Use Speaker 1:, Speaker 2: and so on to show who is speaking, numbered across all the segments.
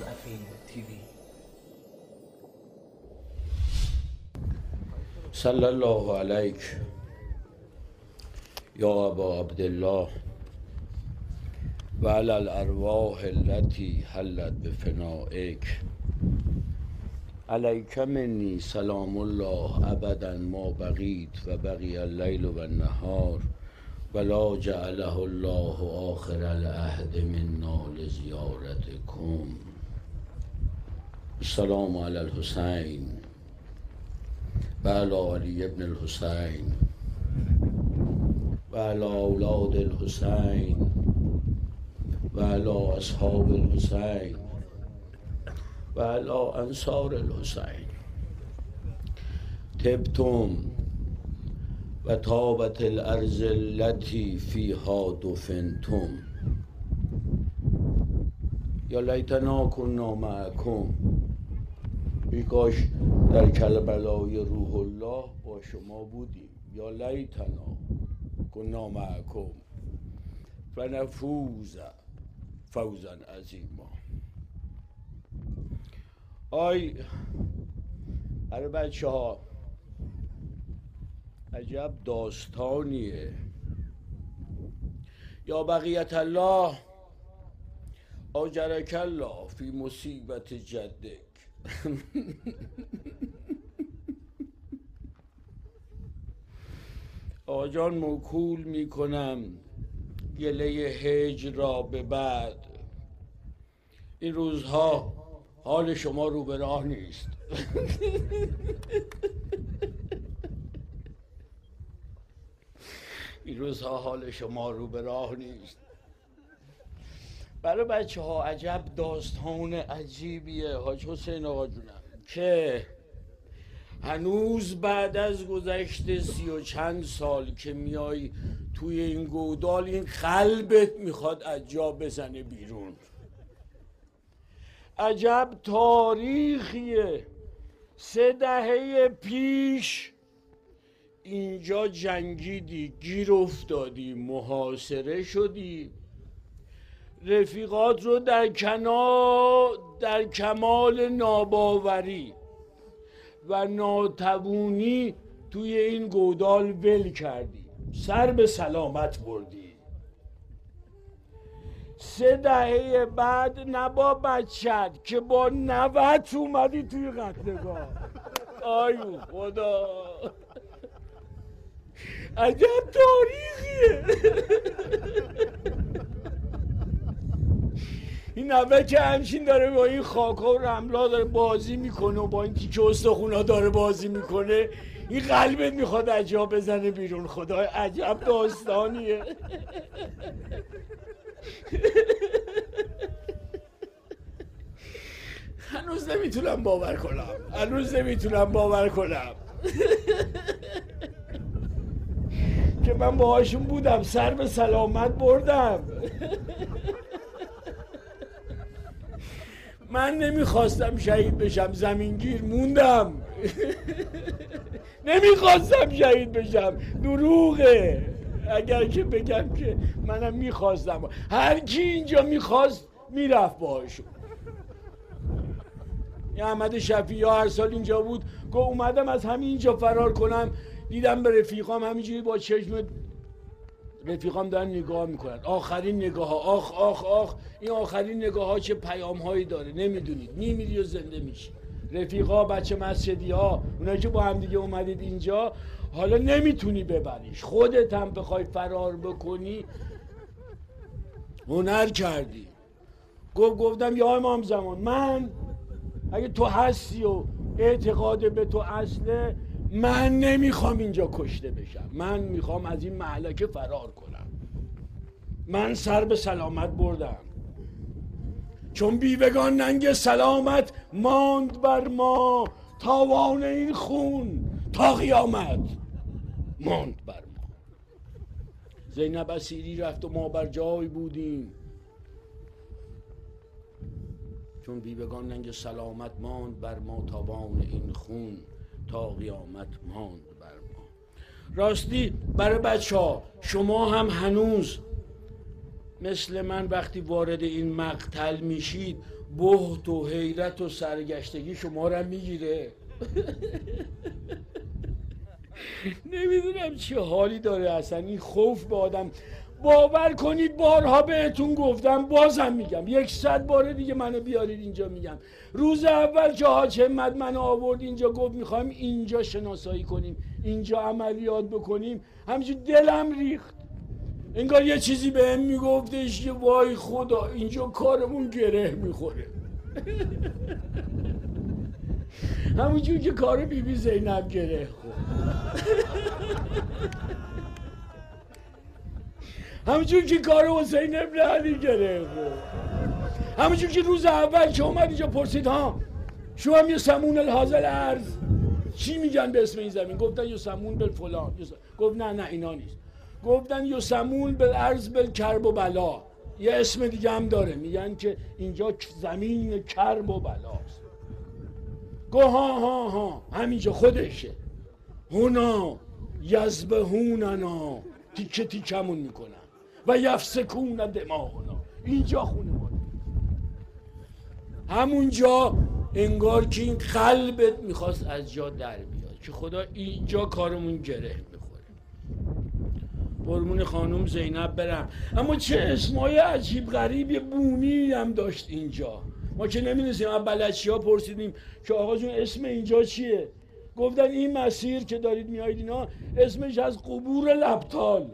Speaker 1: Caffeine TV.
Speaker 2: صلی الله علیک یا ابا عبدالله و علی الارواح التي حلت بفنائک علیک منی سلام الله ابدا ما بقیت و بقی اللیل و النهار ولا جعله الله آخر العهد منا لزیارتکم. السلام علی الحسین و علی علی ابن الحسین و علی اولاد الحسین و علی اصحاب الحسین و علی انصار الحسین. طبتم و طابت الارض التي فيها دفنتم یا لیتنا کنا معکم. ای کاش در کربلای روح الله با شما بودیم. یا لیتنا کنا معکم فنفوز فوزا عظیما. آی برای بچه ها عجب داستانیه. یا بقیت الله آجرک الله فی مصیبت جدک. آقا جان موکول میکنم گله هجر را به بعد. این روزها حال شما رو به راه نیست. این روزها حال شما رو به راه نیست. برای بچه ها عجب داستان عجیبیه حاج حسین آقا جونم که هنوز بعد از گذشت 30 و چند سال که میای توی این گودال این قلبت میخواد از جا بزنه بیرون. عجب تاریخیه. 3 دهه پیش اینجا جنگیدی، گیر افتادی، محاصره شدی، رفیقات رو در کمال ناباوری و ناتوانی توی این گودال ول کردی، سر به سلامت بردی. 3 دهه بعد نه با بچت که با نوت اومدی توی قتلگاه. آی خدا عجب تاریخیه. این نوه که همچین داره با این خاکا و رملا داره بازی میکنه و با این تیکه استخونا داره بازی میکنه، این قلبت میخواد از جا بزنه بیرون. خدای عجب داستانیه. هنوز نمیتونم باور کنم که من باهاشون بودم، سر به سلامت بردم. من نمیخواستم شهید بشم، زمینگیر موندم. نمیخواستم شهید بشم، دروغه اگر که بگم که منم میخواستم. هر کی اینجا میخواست میرفت باهاشون. احمد شفیعی هر سال اینجا بود، گفت اومدم از همین اینجا فرار کنم، دیدم به رفیقام همینجوری با چشم رفیقام دارن نگاه میکنن. آخرین نگاه ها، آخ این آخرین نگاه ها چه پیام هایی داره نمیدونید. میمیری و زنده میشی. رفیقا، بچه مسجدی ها، اونایی که با هم دیگه اومدید اینجا، حالا نمیتونی ببریش، خودت هم بخوای فرار بکنی هنر کردی. گفتم یا امام زمان، من اگه تو هستی و اعتقاد به تو اصله، من نمیخوام اینجا کشته بشم، من میخوام از این مهلکه فرار کنم. من سر به سلامت بردم، چون بیوگان ننگ سلامت ماند بر ما، تاوان این خون تا قیامت ماند بر ما. زینب اسیری رفت و ما بر جای بودیم، چون بیوگان ننگ سلامت ماند بر ما، تاوان این خون تا قیامت ماند بر ما. راستی برای بچه ها، شما هم هنوز مثل من وقتی وارد این مقتل میشید بهت و حیرت و سرگشتگی شما را میگیره. نمیدونم چه حالی داره اصلا این خوف به آدم. باور کنید بارها بهتون گفتم، بازم میگم، 100 بار دیگه منو بیارید اینجا میگم. روز اول که حاج همت منو آورد اینجا گفت میخوایم اینجا شناسایی کنیم، اینجا عملیات بکنیم، همینجور دلم ریخت. انگار یه چیزی بهم میگفتش که وای خدا اینجا کارمون گره میخوره. همونجور که کار بیبی زینب گره خورد. همونجور که کار حسین ابن علی گره خورد. همونجور که روز اول که اومد اینجا پرسید ها شو هم یه سمون الحاضر ارز چی میگن به اسم این زمین؟ گفتن یه سمون بالفلان. گفت نه اینا نیست. گفتن یه سمون بالارض بالکرب و بلا. یه اسم دیگه هم داره، میگن که اینجا زمین کرب و بلاست. گو ها همینجا خودشه. هونا یذبحوننا، تیکه تیکمون میکنن و یفسکون دماغنا، اینجا خونه ما. همونجا انگار که این قلبت میخواست از جا در بیاد که خدا اینجا کارمون گره میخوره. قربون خانم زینب برم. اما چه اسمای عجیب غریب بومی هم داشت اینجا. ما که نمیدونستیم، از بلدشی‌ها پرسیدیم که آقا جون اسم اینجا چیه؟ گفتن این مسیر که دارید میایید اینا اسمش از قبور الابطال،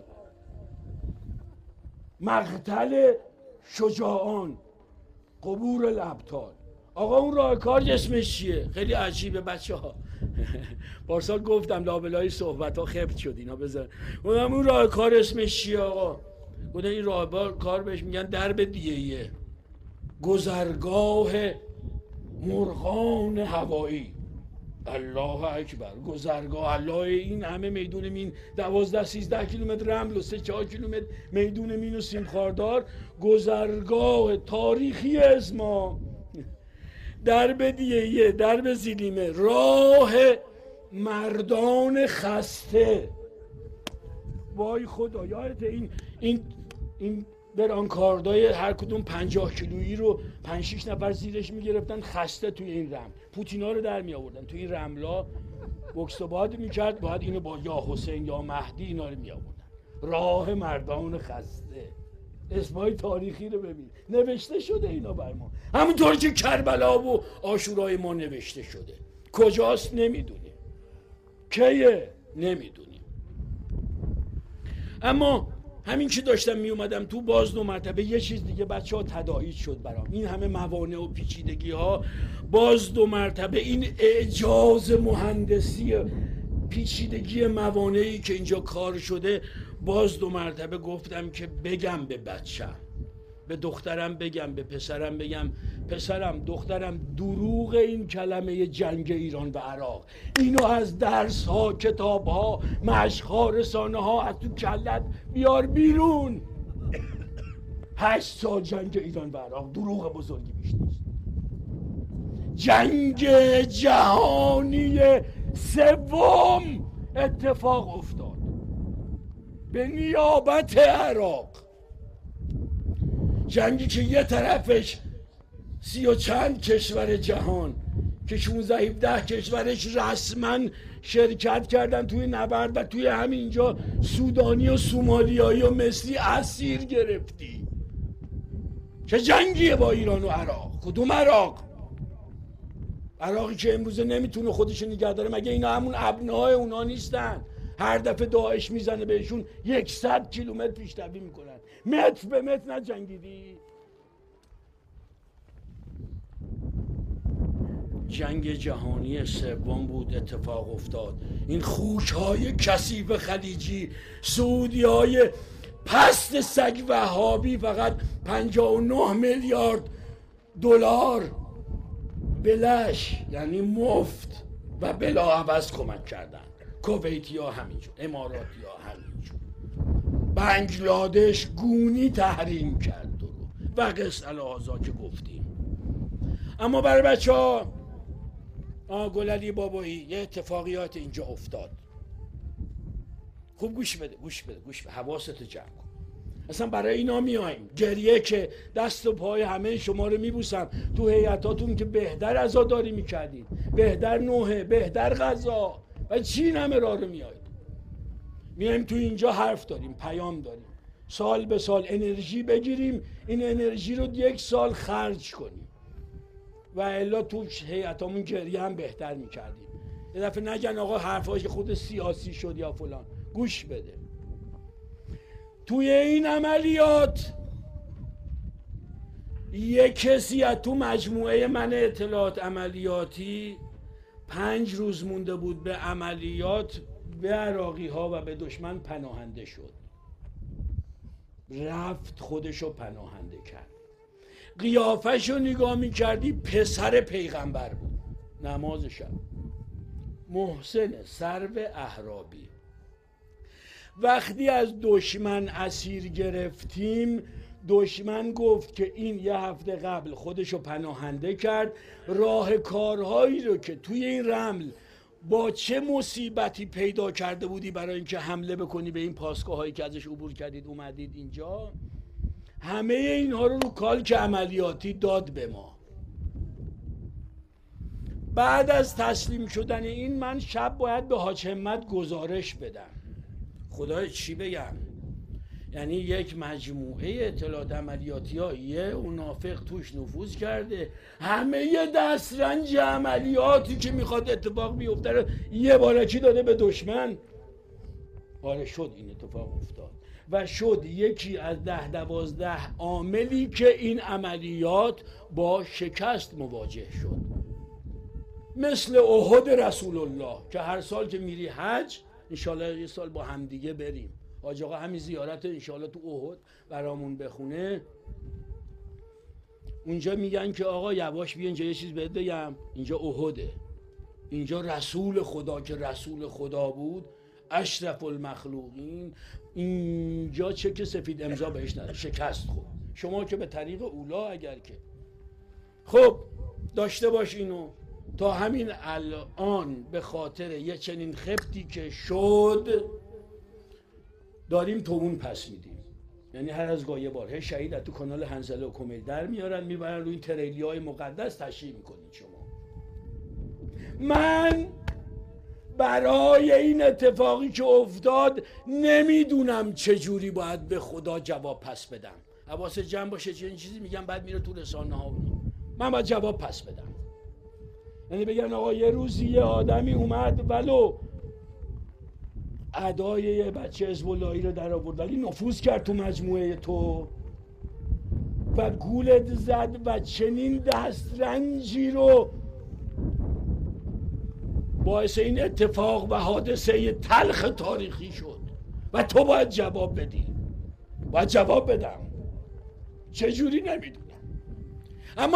Speaker 2: مقتل شجاعان، قبور الابطال. آقا اون راه کار اسمش چیه؟ خیلی عجیبه بچه ها. پارسال گفتم لابلای صحبت ها خفت شد اینا بذار. گفتم اون راه کار اسمش چیه آقا؟ گفتن این راه کار بهش میگن درب دیهیه، گذرگاه مرغان هوایی. الله اکبر. گذرگاه الله. این همه میدون مین 12-13 کیلومتر رمل و 3-4 کیلومتر میدون مین و سیم خاردار، گذرگاه تاریخی اسما. درب دیهیه، درب زیلیمه، راه مردان خسته. وای خدا یادت این برانکاردای هر کدوم 50 کیلویی رو 5-6 نفر زیرش میگرفتن خسته توی این رمل، پوتینا رو در می آوردن توی این رملا، بوکس و باد میکرد، باید اینو با یا حسین یا مهدی اینا رو می آوردن. راه مردان خسته. اسمای تاریخی رو ببین نوشته شده اینا بر ما، همونطور که کربلا و عاشورای ما نوشته شده. کجاست نمیدونیم، کیه نمیدونیم. اما همین که داشتم می اومدم تو باز 2 مرتبه یه چیز دیگه بچه ها تداعی شد برام. این همه موانع و پیچیدگی ها، باز 2 مرتبه این اعجاز مهندسی، پیچیدگی موانعی که اینجا کار شده، باز 2 مرتبه گفتم که بگم به بچم، به دخترم بگم، به پسرم بگم پسرم دخترم دروغ این کلمه جنگ ایران و عراق، اینو از درس ها، کتاب ها، مشق ها، رسانه ها از تو کلت بیار بیرون. 8 سال جنگ ایران و عراق دروغ بزرگی بیش نیست. جنگ جهانی 3 اتفاق افتاد به نیابت عراق. جنگی که یه طرفش 30 و چند کشور جهان که 16-17 کشورش رسما شرکت کردن توی نبرد و توی همینجا سودانی و سومالیایی و مصری اسیر گرفتی. چه جنگیه با ایران و عراق؟ کدوم عراق؟ عراقی که امروزه نمیتونه خودش نگه داره. مگه اینا همون ابنای اونا نیستن؟ هر دفعه داعش میزنه بهشون 100 کیلومتر پیشروی میکنن. متر به متر نجنگیدی؟ جنگ جهانی 3 بود اتفاق افتاد. این خوک‌های کثیف خلیجی، سعودی‌های پست سگ وهابی فقط 59 میلیارد دلار بلش، یعنی مفت و بلا عوض کمک کردن. کویتی ها همینجور، اماراتی ها همینجور، بنگلادش گونی تحریم کرد و قصه الهازا که گفتیم. اما برای بچه ها گلعلی بابایی یه اتفاقیات اینجا افتاد. خوب گوش بده، حواستو جمع کن. اصلا برای اینا میایم. گریه که دست و پای همه شما رو میبوسم، تو هیئتاتون که بهتر عزاداری میکردید، بهتر نوحه، بهتر غذا، و چی این همه راه رو میایید. میایم تو اینجا حرف داریم، پیام داریم، سال به سال انرژی بگیریم، این انرژی رو 1 سال خرج کنیم، و الا تو هیئتامون گریه هم بهتر میکردیم. یه دفعه نگن آقا حرفاش خود سیاسی شد یا فلان. گوش بده، توی این عملیات یک کسی از تو مجموعه من اطلاعات عملیاتی 5 روز مونده بود به عملیات، به عراقی ها و به دشمن پناهنده شد، رفت خودشو پناهنده کرد. قیافه‌شو نگاه میکردی پسر پیغمبر بود، نماز شب، محسن سرو احرابی. وقتی از دشمن اسیر گرفتیم، دشمن گفت که این 1 هفته قبل خودشو پناهنده کرد، راه کارهایی رو که توی این رمل با چه مصیبتی پیدا کرده بودی برای اینکه حمله بکنی به این پاسگاه هایی که ازش عبور کردید اومدید اینجا، همه اینها رو کالک عملیاتی داد به ما. بعد از تسلیم شدن این، من شب باید به حاج همت گزارش بدم. خدای چی بگم، یعنی یک مجموعه اطلاعات عملیاتی ها یه منافق توش نفوذ کرده، همه یه دسترنج عملیاتی که میخواد اتفاق بیفته رو یه بارکی داده به دشمن. آره شد این اتفاق افتاد و شد یکی از 10-12 عاملی که این عملیات با شکست مواجه شد. مثل احد رسول الله که هر سال که میری حج، انشالله یه سال با همدیگه بریم، حاج آقا همین زیارت انشالله تو احد برامون بخونه. اونجا میگن که آقا یواش بیا اینجا یه چیز بهت بگم، اینجا احده، اینجا رسول خدا که رسول خدا بود، اشرف المخلوقین، اینجا چک سفید امضا بهش نداره، شکست خورد. شما که به طریق اولا اگر که خب داشته باش اینو، تا همین الان به خاطر یه چنین خبتی که شد داریم تومون پس میدیم. یعنی هر از گاهی بار شهید از تو کانال حنظله و کمیل در میارن میبرن روی این تریلی های مقدس تشییع میکنید شما. من برای این اتفاقی که افتاد نمیدونم چجوری باید به خدا جواب پس بدم. حواس جمع باشه، چه این چیزی میگم بعد میره تو رسانه ها. من باید جواب پس بدم، یعنی بگن آقا یه روزی یه آدمی اومد ولو ادای یه بچه حزب اللهی رو در آورد ولی نفوذ کرد تو مجموعه تو و گولت زد و چنین دسترنجی رو باعث این اتفاق و حادثه تلخ تاریخی شد و تو باید جواب بدی. باید جواب بدم، چجوری نمیدونم. اما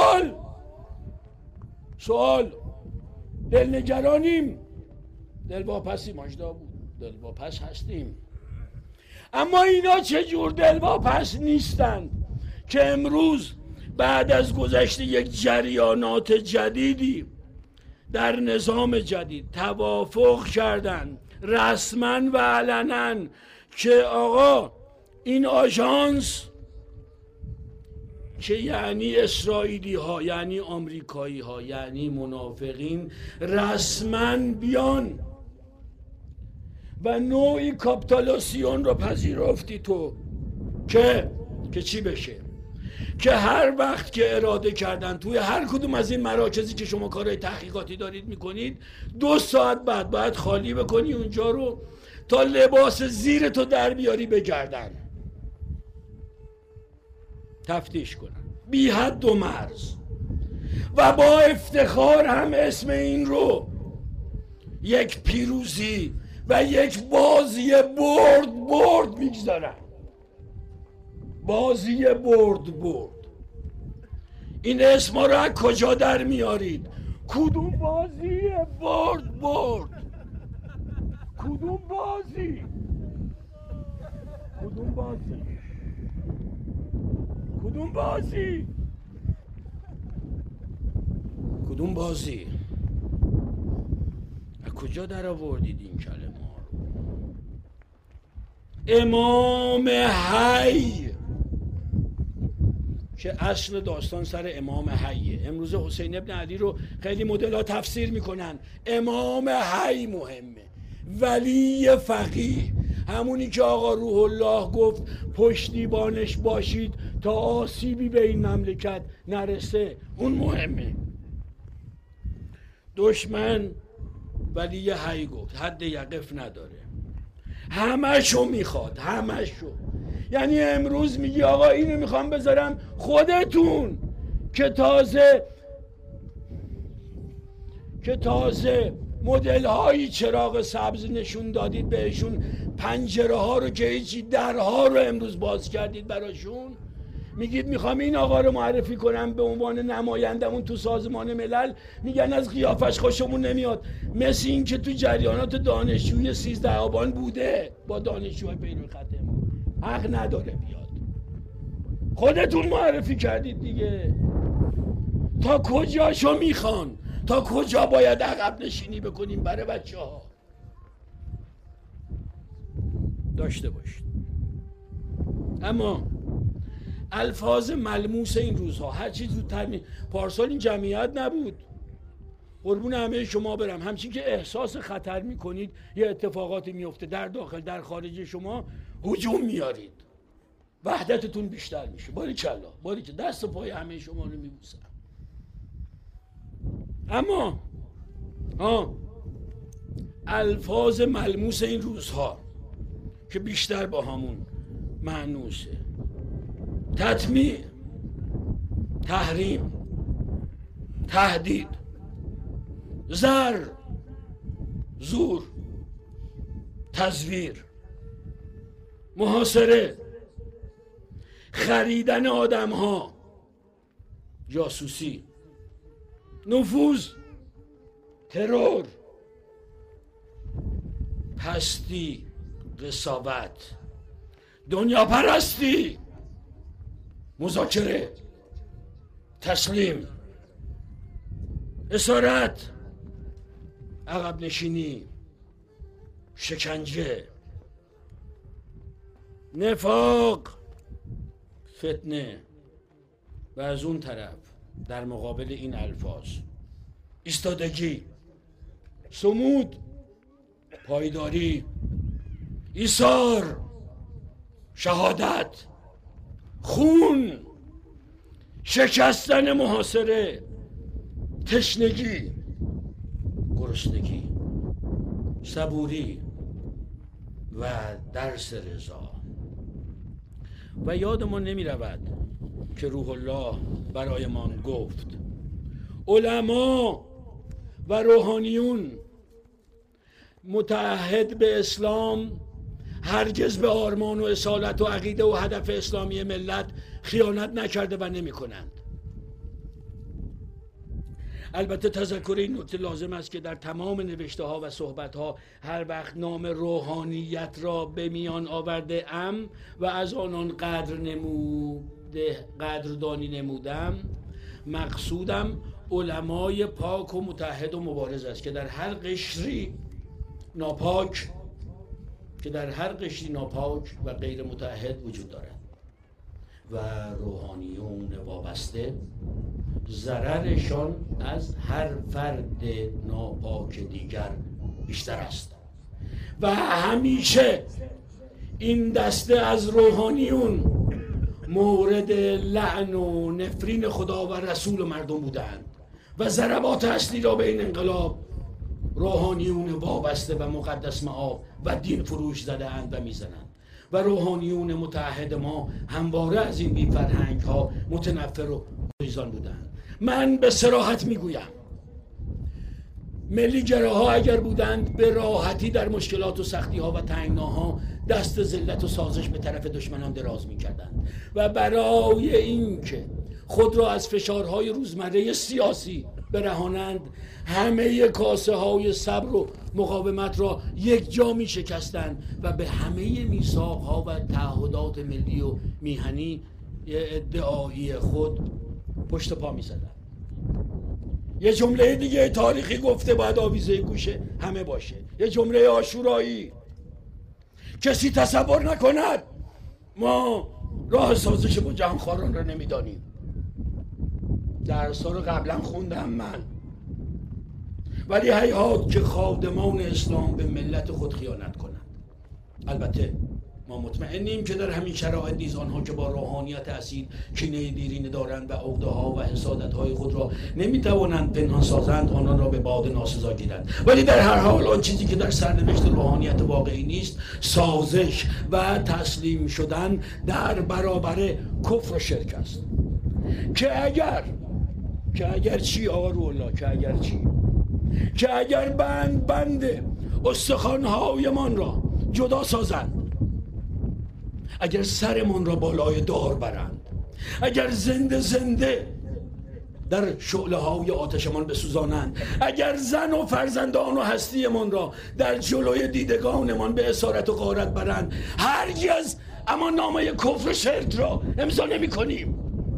Speaker 2: سوال دلنگرانیم، دلواپسی ماجدا بود، دلواپس هستیم، اما اینا چجور دلواپس نیستن که امروز بعد از گذشت یک جریانات جدیدی در نظام جدید توافق کردن رسما و علنا که آقا این آژانس که یعنی اسرائیلی ها، یعنی آمریکایی ها، یعنی منافقین رسما بیان و نوعی کاپیتولاسیون رو پذیرفتی تو که چی بشه؟ که هر وقت که اراده کردن توی هر کدوم از این مراکزی که شما کارهای تحقیقاتی دارید میکنید 2 ساعت بعد باید خالی بکنی اونجا رو تا لباس زیر تو در بیاری بگردن تفتیش کنن بی حد و مرز و با افتخار هم اسم این رو یک پیروزی و یک بازی برد میگذارن. بازی برد. این اسما رو از کجا در میارید؟ کدوم بازی برد؟ کدوم بازی؟ از کجا در آوردید این کلمه ها رو؟ امام حی که اصل داستان سر امام حیه. امروز حسین ابن علی رو خیلی مدل‌ها تفسیر میکنن. امام حی مهمه، ولی فقیه، همونی که آقا روح الله گفت پشتیبانش باشید تا آسیبی به این مملکت نرسه، اون مهمه. دشمن ولی حی گفت حد یقف نداره، همشو میخواد، همشو. یعنی امروز میگی آقا اینو میخوام بذارم خودتون که تازه مدل هایی چراغ سبز نشون دادید بهشون، پنجره ها رو که هیچی، درها رو امروز باز کردید براشون، میگید میخوام این آقا رو معرفی کنم به عنوان نمایندمون تو سازمان ملل، میگن از قیافش خوشمون نمیاد. مثل این که تو جریانات دانشجویی 13 آبان بوده با دانشجوهای پیرو خط امام، حق نداره بیاد. خودتون معرفی کردید دیگه. تا کجاشو میخوان؟ تا کجا باید عقب نشینی بکنیم برای بچه ها؟ داشته باشید. اما الفاظ ملموس این روزها هر چیز زودتر پارسال این جمعیت نبود، قربون همه شما برم. همچین که احساس خطر میکنید یه اتفاقاتی میفته در داخل در خارج شما، هجوم میارید، وحدتتون بیشتر میشه. باریکلا دست و پای همه شما رو میبوسم. اما الفاظ ملموس این روزها که بیشتر با همون معنوسه: تطمیع، تحریم، تهدید، زر، زور، تزویر، محاصره، خریدن آدم ها، جاسوسی، نفوذ، ترور، پستی، قساوت، دنیا پرستی، مذاکره، تسلیم، اسارت، عقب نشینی، شکنجه، نفاق، فتنه. و از اون طرف در مقابل این الفاظ ایستادگی، صمود، پایداری، ایثار، شهادت، خون، شکستن محاصره، تشنگی، گرسنگی، صبوری و درس رضا. و یادمان نمی رود که روح الله برایمان گفت علما و روحانیون متعهد به اسلام هرگز به آرمان و اصالت و عقیده و هدف اسلامی ملت خیانت نکرده و نمی کنند. البته تذکر این نکته لازم است که در تمام نوشته ها و صحبت ها هر وقت نام روحانیت را به میان آورده ام و از آنان قدردانی نمودم، مقصودم علمای پاک و متحد و مبارز است که در هر قشری ناپاک و غیر متحد وجود دارد و روحانیون وابسته ضررشان از هر فرد ناپاک دیگر بیشتر است و همیشه این دسته از روحانیون مورد لعن و نفرین خدا و رسول و مردم بودند و ضربات اصلی را به این انقلاب روحانیون وابسته و مقدس مآب و دین فروش زده اند و میزنند و روحانیون متعهد ما همواره از این بی فرهنگ ها متنفر و گریزان بودند. من به صراحت میگویم ملی گراها اگر بودند به راحتی در مشکلات و سختی ها و تنگناها دست ذلت و سازش به طرف دشمنان دراز میکردند و برای اینکه خود را از فشارهای روزمره سیاسی برهانند همه کاسه های صبر و مقاومت را یک جا می شکستند و به همه میثاق ها و تعهدات ملی و میهنی ادعایی خود پشت پا می زدند. یه جمله دیگه تاریخی گفته باید آویزه گوشه همه باشه، یه جمله عاشورایی کسی تصور نکند ما راه سازش با جهانخواران را نمیدانیم. درس‌ها رو قبلا خوندم من، ولی هیهات که خادمان اسلام به ملت خود خیانت کنند. البته ما مطمئنیم که در همین شرایط نیز آنها که با روحانیت اصیل کینه دیرینه دارند و عقده‌ها و حسادت‌های خود را نمی‌توانند پنهان سازند، آنان را به باد ناسزا گیرند. ولی در هر حال آن چیزی که در سرنوشت روحانیت واقعی نیست، سازش و تسلیم شدن در برابر کفر و شرک است. که اگر چی آقا روح‌الله، که اگر بند استخوان‌هایمان را جدا سازند، اگر سرمان را بالای دار برند، اگر زنده در شعله‌های آتشمان بسوزانند، اگر زن و فرزندان و هستیمان را در جلوی دیدگانمان به اسارت و غارت برند، هرگز اما نامه کفر و شرک را امضا نمی‌کنیم.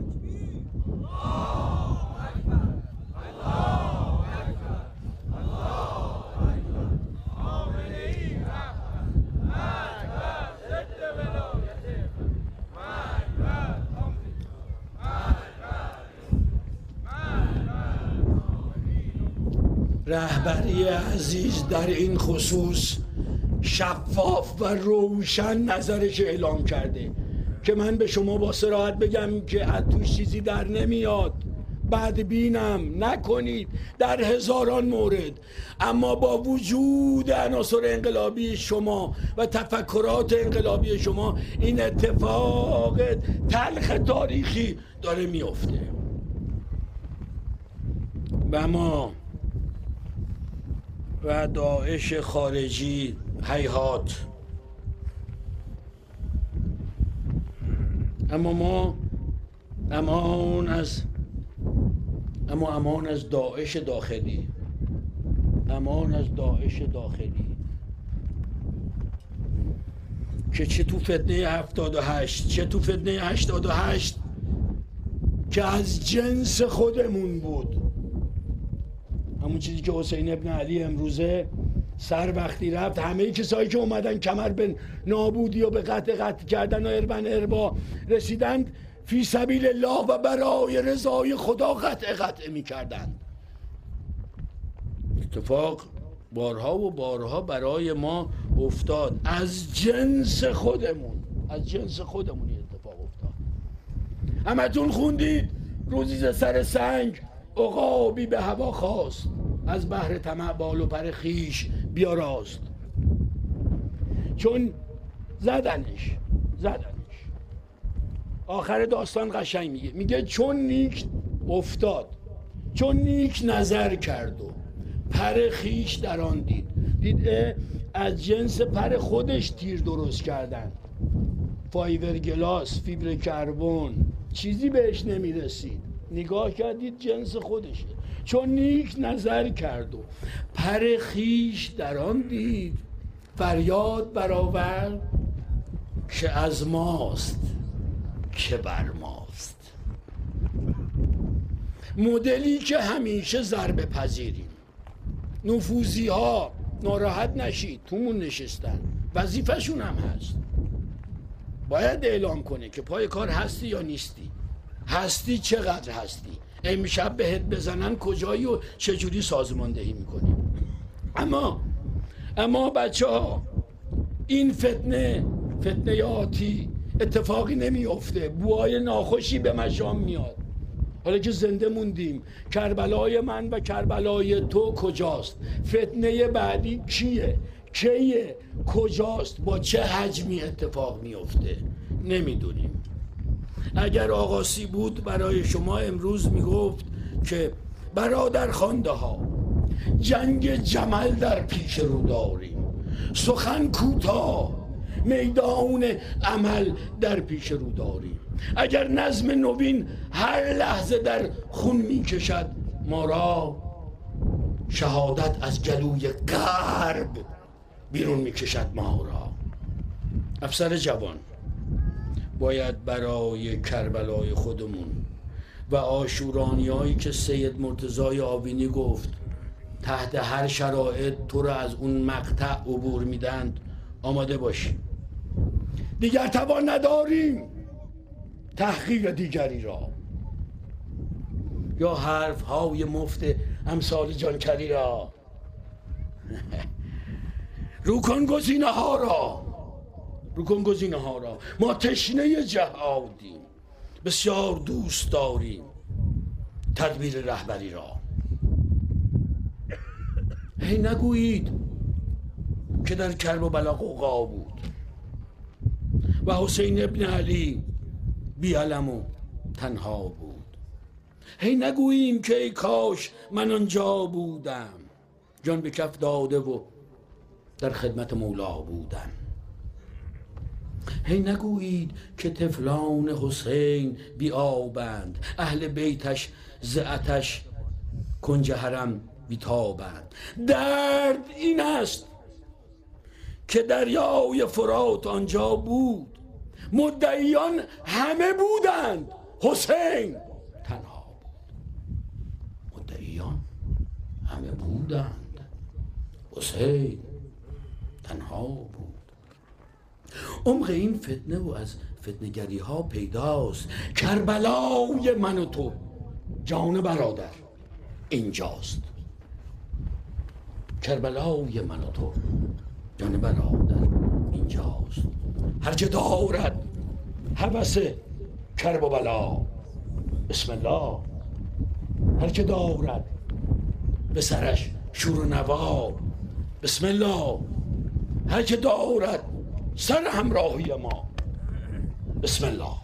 Speaker 2: رهبری عزیز در این خصوص شفاف و روشن نظرش اعلام کرده که من به شما با صراحت بگم که از توش چیزی در نمیاد. بدبینم نکنید در هزاران مورد، اما با وجود عناصر انقلابی شما و تفکرات انقلابی شما این اتفاق تلخ تاریخی داره میفته. و ما و داعش خارجی هیهات، اما امان از داعش داخلی، که چه تو فتنه 78 چه تو فتنه 88 که از جنس خودمون بود. همون چیزی که حسین ابن علی امروزه سر وقتی رفت، همه کسایی که اومدن کمر به نابودی و به قطع کردن و اربا رسیدند، فی سبیل الله و برای رضای خدا قطع می کردند. اتفاق بارها و بارها برای ما افتاد. از جنس خودمون این اتفاق افتاد. همتون خوندید روزی ز سر سنگ عقابی به هوا خواست، از بحر طمع بال و پر خیش بیاراست. چون زدنش آخر داستان قشنگ میگه چون نیک افتاد، چون نیک نظر کرد و پر خیش در آن دید از جنس پر خودش تیر درست کردن، فایبر گلاس، فیبر کربن، چیزی بهش نمیرسید. نگاه کردید جنس خودشه. چون نیک نظر کرد و پر خیش در آن دید، فریاد برآورد که از ماست که بر ماست. مدلی که همیشه ضربه پذیریم. نفوذی ها ناراحت نشید، تومون نشستن، وظیفه‌شون هم هست، باید اعلام کنه که پای کار هستی یا نیستی، هستی چقدر هستی، امشب بهت بزنن کجایی و چجوری سازماندهی میکنی. اما بچه ها، این فتنه آتی اتفاقی نمیفته، بوهای ناخوشی به مشام میاد. حالا که زنده موندیم، کربلای من و کربلای تو کجاست؟ فتنه بعدی کیه؟ کجاست؟ با چه حجمی اتفاق میفته؟ نمیدونیم. اگر آقاسی بود برای شما امروز میگفت که برادر خانده ها، جنگ جمل در پیش رو داریم، سخن کوتاه، میدان عمل در پیش رو داریم. اگر نظم نوین هر لحظه در خون میکشد ما را، شهادت از گلوی غرب بیرون میکشد ما را. افسر جوان، باید برای کربلای خودمون و آشورانیایی که سید مرتضای آوینی گفت تحت هر شرایط تو را از اون مقطع عبور میدند آماده باشیم. دیگر توان نداریم تحقیر دیگری را، یا حرف های مفت امثال جانکری را. رو کن گزینه ها را، ما تشنه جهادیم، بسیار دوست داریم تدبیر رهبری را. هی نگویید که در کرب و بلا غوغا بود و حسین ابن علی بی علم و تنها بود. هی نگوییم که ای کاش من آنجا بودم، جان به کف داده و در خدمت مولا بودم. هی نگویید که طفلان حسین بی آبند، اهل بیتش ز آتش کنج حرم بی تابند. درد این است که دریای فرات آنجا بود، مدعیان همه بودند، حسین تنها بود. مدعیان همه بودند، حسین تنها بود. عمق این فتنه و از فتنگری ها پیداست، کربلای من و تو جان برادر اینجاست. کربلای من و تو جان برادر اینجاست. هرچه دارد هوس کرب و بلا، بسم الله. هرچه دارد به سرش شور و نوا، بسم الله. هرچه دارد سر همراهی ما، بسم الله.